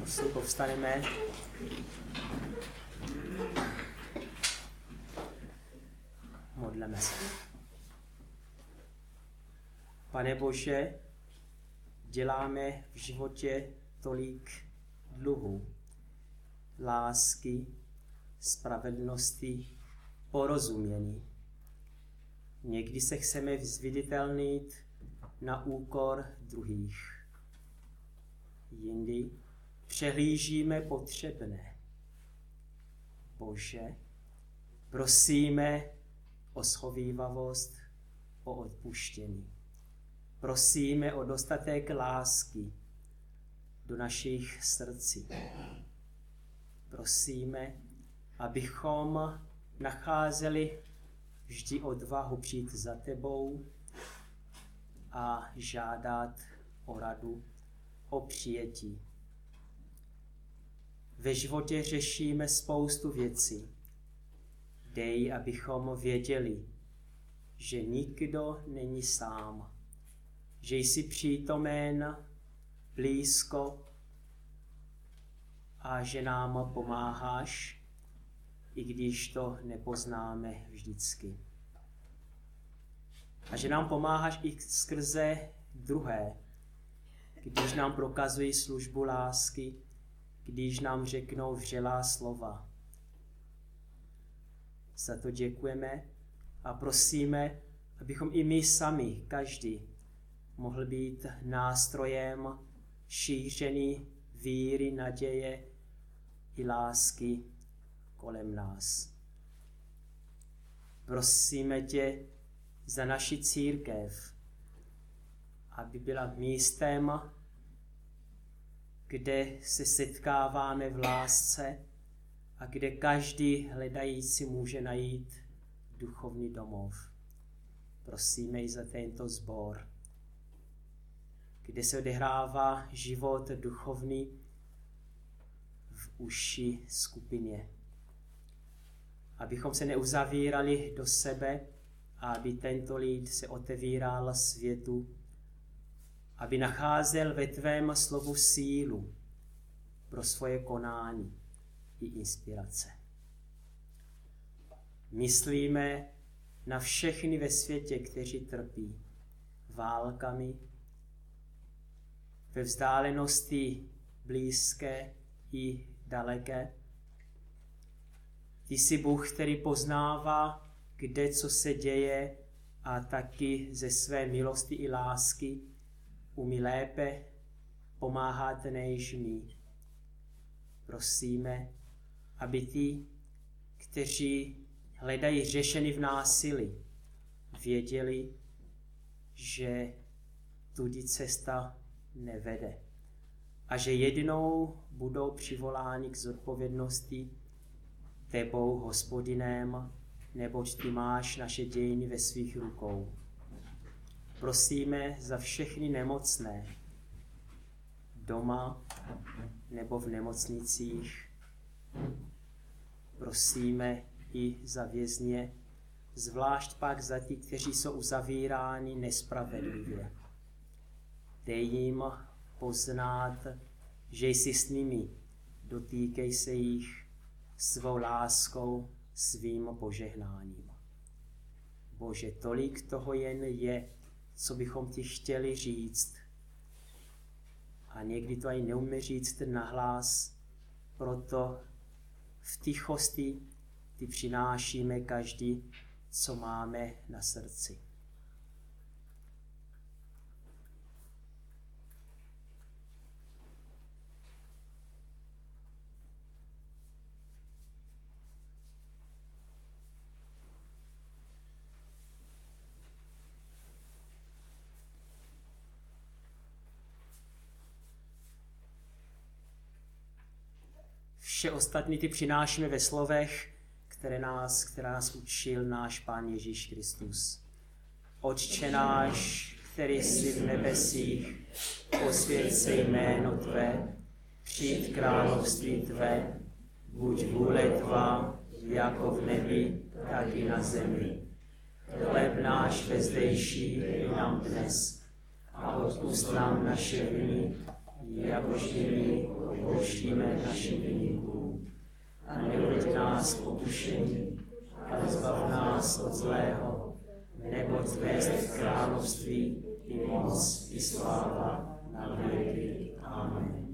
Povstaneme. Modleme se. Pane Bože, děláme v životě tolik dluhů, lásky, spravedlnosti, porozumění. Někdy se chceme zviditelnit na úkor druhých. Jindy přehlížíme potřebné. Bože, prosíme o schovívavost, o odpuštění. Prosíme o dostatek lásky do našich srdcí. Prosíme, abychom nacházeli vždy odvahu přijít za tebou a žádat o radu, o přijetí. Ve životě řešíme spoustu věcí. Dej, abychom věděli, že nikdo není sám, že jsi přítomen blízko a že nám pomáháš, i když to nepoznáme vždycky. A že nám pomáháš i skrze druhé, když nám prokazují službu lásky, když nám řeknou vřelá slova. Za to děkujeme a prosíme, abychom i my sami, každý, mohl být nástrojem šíření víry, naděje i lásky kolem nás. Prosíme tě za naši církev, aby byla místem, kde se setkáváme v lásce a kde každý hledající může najít duchovní domov. Prosíme i za tento sbor, kde se odehrává život duchovní v užší skupině. Abychom se neuzavírali do sebe a aby tento lid se otevíral světu, aby nacházel ve tvém slovu sílu pro svoje konání i inspirace. Myslíme na všechny ve světě, kteří trpí válkami, ve vzdálenosti blízké i daleké. Ty jsi Bůh, který poznává, kde co se děje a taky ze své milosti i lásky umí lépe pomáhat než my. Prosíme, aby ti, kteří hledají řešení v násilí, věděli, že tudy cesta nevede a že jednou budou přivoláni k zodpovědnosti tebou, Hospodinem, neboť ty máš naše dějiny ve svých rukou. Prosíme za všechny nemocné, doma nebo v nemocnicích. Prosíme i za vězně, zvlášť pak za ty, kteří jsou uzavíráni nespravedlivě. Dej jim poznat, že jsi s nimi, dotýkej se jich svou láskou, svým požehnáním. Bože, tolik toho jen je, co bychom ti chtěli říct. A někdy to ani neumíme říct nahlas, proto v tichosti ty přinášíme každý, co máme na srdci. Vše ostatní ty přinášíme ve slovech, které nás učil náš Pán Ježíš Kristus. Otče náš, který jsi v nebesích, posvěť se jméno tvé, přijď království tvé, buď vůle tvá, jako v nebi, tak i na zemi. Chléb náš vezdejší dej nám dnes a odpusť nám naše viny, jakož i my odpouštíme našim viníkům. A neuveď nás k pokušení, ale zbav nás od zlého, neboť tvé je království, i moc, i sláva na věky. Amen.